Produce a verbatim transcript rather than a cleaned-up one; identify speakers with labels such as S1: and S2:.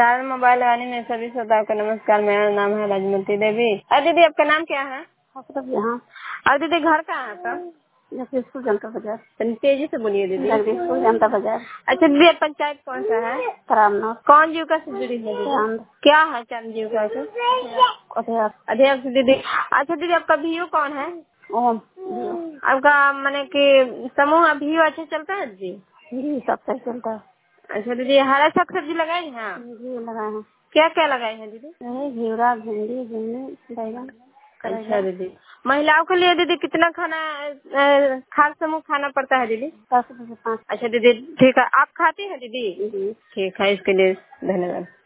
S1: चार मोबाइल लगाने में सभी श्रोताओं को नमस्कार। मेरा नाम है राजमती देवी। अरे दीदी, आपका नाम क्या है?
S2: यहाँ
S1: और दीदी, घर कहाँ है आपका?
S2: जगदीशपुर जनता बाजार।
S1: तनी तेजी से बोलिए दीदी।
S2: जगदीशपुर जनता बाजार।
S1: अच्छा दीदी, पंचायत कौन सा है?
S2: रामनाथ।
S1: कौन जीविका से जुड़ी है दीदी?
S2: चांद।
S1: क्या है चांद जीविका से?
S2: अध्यक्ष।
S1: अध्यक्ष दीदी। अच्छा दीदी, आपका भीओ कौन है?
S2: ओम।
S1: आपका मैंने कि समूह भीओ अच्छा चलता है जी?
S2: जी सब सही चलता है।
S1: अच्छा दीदी, हरा साग सब्जी लगाए हैं?
S2: जी लगाए हैं।
S1: क्या क्या लगाए हैं दीदी?
S2: यही घिवरा, भिंडी, भिंडी, बैगन।
S1: अच्छा दीदी, महिलाओं के लिए दीदी कितना खाना अ, खाद्य समूह खाना पड़ता है दीदी?
S2: दस बजे पाँच।
S1: अच्छा दीदी ठीक है, आप खाती हैं दीदी?
S2: जी।
S1: ठीक है, इसके लिए धन्यवाद।